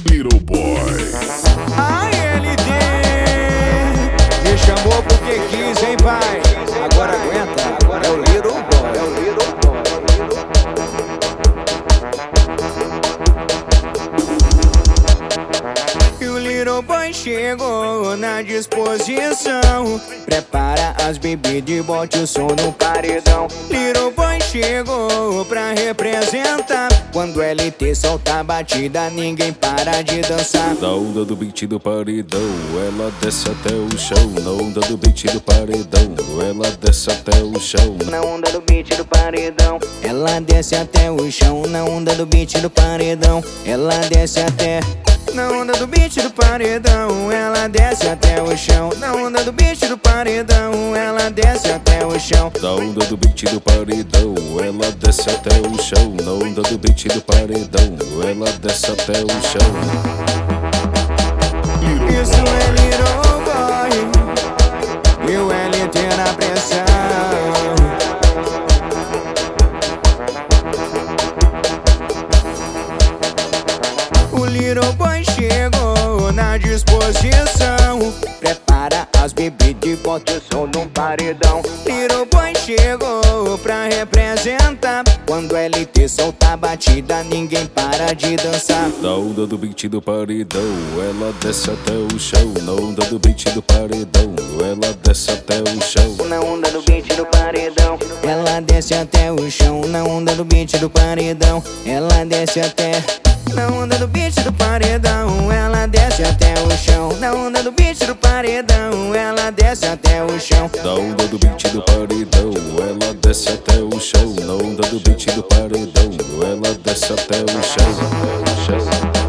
Little Boy. A LD me chamou porque quis, hein, pai? Agora aguenta, é o Little Boy. E o Little Boy chegou na disposição. Prepara as bebidas e bote o som no paredão. Little Boy chegou pra representar. Quando LT solta a batida, ninguém para de dançar. Na onda do beat do paredão, ela desce até o chão. Na onda do beat do paredão, ela desce até o chão. Na onda do beat do paredão, ela desce até o chão. Na onda do beat do paredão, ela desce até. Na onda do beat do paredão, ela desce até o chão. Na onda do beat do paredão, ela desce até o chão. Na onda do beat do paredão, ela desce até o chão. Na onda do beat do paredão, ela desce até o chão. Isso é Little Boy e o LT na pressão. O Little Boy chegou na disposição. Prepara as bebidas e bota o som no paredão. Little Boy chegou pra representar. Quando LT solta a batida, ninguém para de dançar. Na onda do beat do paredão, ela desce até o chão. Na onda do beat do paredão, ela desce até o chão. Na onda do beat do paredão, ela desce até o chão. Na onda do beat do paredão, ela desce até. Na onda do beat do paredão, ela desce até o chão. Na onda do beat do paredão, ela desce até o chão. Na onda do beat do paredão, ela desce até o chão. Na onda do beat do paredão, ela desce até o chão.